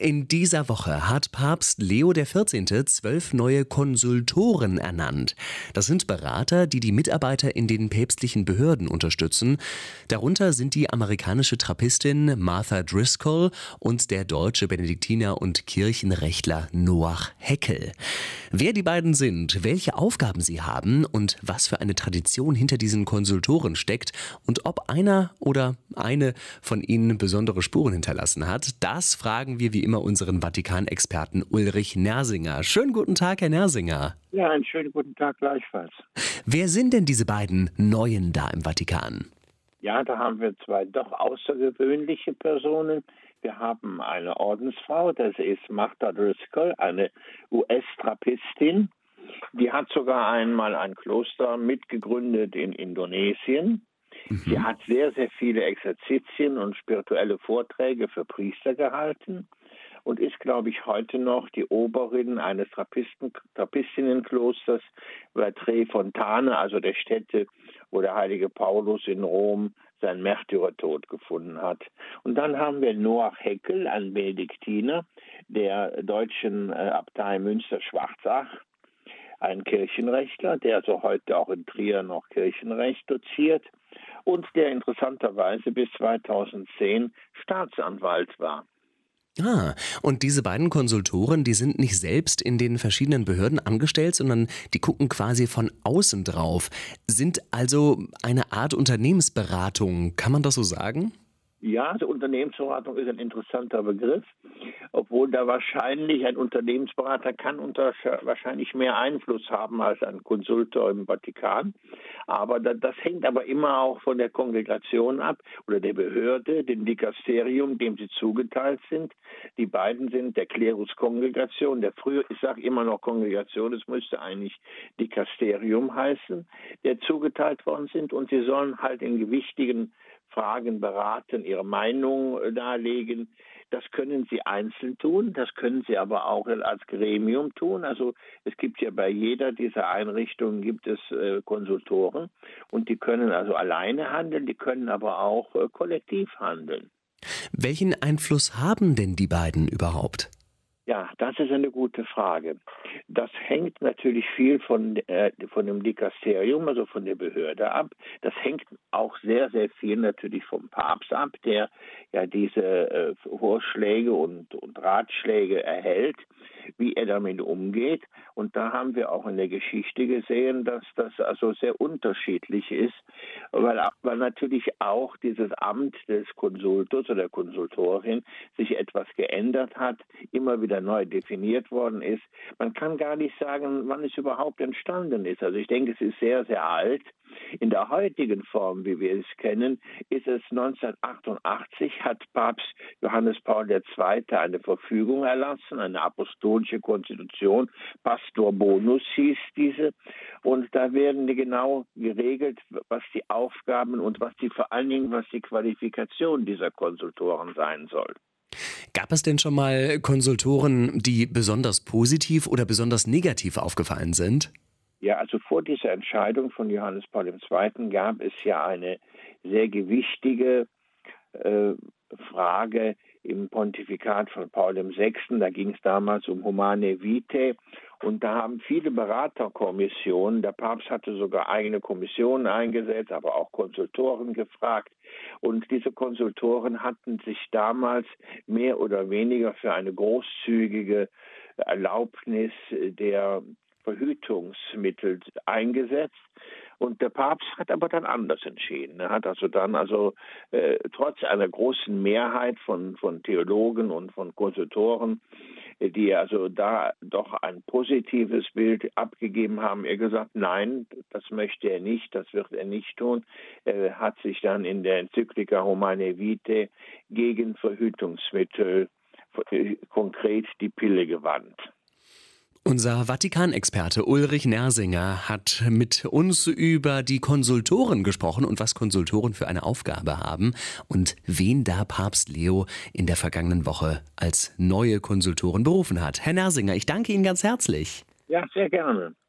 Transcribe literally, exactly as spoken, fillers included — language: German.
In dieser Woche hat Papst Leo der vierzehnte zwölf neue Konsultoren ernannt. Das sind Berater, die die Mitarbeiter in den päpstlichen Behörden unterstützen. Darunter sind die amerikanische Trappistin Martha Driscoll und der deutsche Benediktiner und Kirchenrechtler Noach Heckel. Wer die beiden sind, welche Aufgaben sie haben und was für eine Tradition hinter diesen Konsultoren steckt und ob einer oder eine von ihnen besondere Spuren hinterlassen hat, das fragen wir wie immer unseren Vatikan-Experten Ulrich Nersinger. Schönen guten Tag, Herr Nersinger. Ja, einen schönen guten Tag gleichfalls. Wer sind denn diese beiden Neuen da im Vatikan? Ja, da haben wir zwei doch außergewöhnliche Personen. Wir haben eine Ordensfrau, das ist Martha Driscoll, eine U S-Trappistin. Die hat sogar einmal ein Kloster mitgegründet in Indonesien. Mhm. Sie hat sehr, sehr viele Exerzitien und spirituelle Vorträge für Priester gehalten und ist, glaube ich, heute noch die Oberin eines Trappisten, Trappistinnenklosters bei Tre Fontane, also der Stätte, wo der heilige Paulus in Rom seinen Märtyrertod gefunden hat. Und dann haben wir Noach Heckel, einen Benediktiner der deutschen äh, Abtei Münster-Schwarzach, ein Kirchenrechtler, der also heute auch in Trier noch Kirchenrecht doziert und der interessanterweise bis zweitausendzehn Staatsanwalt war. Ah, und diese beiden Konsultoren, die sind nicht selbst in den verschiedenen Behörden angestellt, sondern die gucken quasi von außen drauf. Sind also eine Art Unternehmensberatung, kann man das so sagen? Ja, also Unternehmensberatung ist ein interessanter Begriff, obwohl da wahrscheinlich ein Unternehmensberater kann unter, wahrscheinlich mehr Einfluss haben als ein Konsultor im Vatikan. Aber da, das hängt aber immer auch von der Kongregation ab oder der Behörde, dem Dikasterium, dem sie zugeteilt sind. Die beiden sind der Klerus-Kongregation, der früher, ich sage immer noch Kongregation, es müsste eigentlich Dikasterium heißen, der zugeteilt worden sind und sie sollen halt in gewichtigen Fragen beraten, ihre Meinung darlegen. Das können sie einzeln tun, das können sie aber auch als Gremium tun. Also es gibt ja bei jeder dieser Einrichtungen gibt es äh, Konsultoren und die können also alleine handeln, die können aber auch äh, kollektiv handeln. Welchen Einfluss haben denn die beiden überhaupt? Ja, das ist eine gute Frage. Das hängt natürlich viel von, äh, von dem Dikasterium, also von der Behörde ab. Das hängt auch sehr, sehr viel natürlich vom Papst ab, der ja diese äh, Vorschläge und, und Ratschläge erhält, wie er damit umgeht. Und da haben wir auch in der Geschichte gesehen, dass das also sehr unterschiedlich ist, weil, weil natürlich auch dieses Amt des Konsultors oder der Konsultorin sich etwas geändert hat, immer wieder neu definiert worden ist. Man kann gar nicht sagen, wann es überhaupt entstanden ist. Also ich denke, es ist sehr, sehr alt. In der heutigen Form, wie wir es kennen, ist es neunzehnhundertachtundachtzig, hat Papst Johannes Paul der Zweite eine Verfügung erlassen, eine apostolische Konstitution, Pastor Bonus hieß diese. Und da werden die genau geregelt, was die Aufgaben und was die vor allen Dingen, was die Qualifikation dieser Konsultoren sein soll. Gab es denn schon mal Konsultoren, die besonders positiv oder besonders negativ aufgefallen sind? Ja, also vor dieser Entscheidung von Johannes Paul der Zweite gab es ja eine sehr gewichtige äh, Frage im Pontifikat von Paul der Sechste. Da ging es damals um Humanae Vitae und da haben viele Beraterkommissionen, der Papst hatte sogar eigene Kommissionen eingesetzt, aber auch Konsultoren gefragt. Und diese Konsultoren hatten sich damals mehr oder weniger für eine großzügige Erlaubnis der Verhütungsmittel eingesetzt. Und der Papst hat aber dann anders entschieden. Er hat also dann also äh, trotz einer großen Mehrheit von, von Theologen und von Konsultoren, die also da doch ein positives Bild abgegeben haben, er gesagt, nein, das möchte er nicht, das wird er nicht tun. Er hat sich dann in der Enzyklika Humanae Vitae gegen Verhütungsmittel, konkret die Pille, gewandt. Unser Vatikan-Experte Ulrich Nersinger hat mit uns über die Konsultoren gesprochen und was Konsultoren für eine Aufgabe haben und wen da Papst Leo in der vergangenen Woche als neue Konsultoren berufen hat. Herr Nersinger, ich danke Ihnen ganz herzlich. Ja, sehr gerne.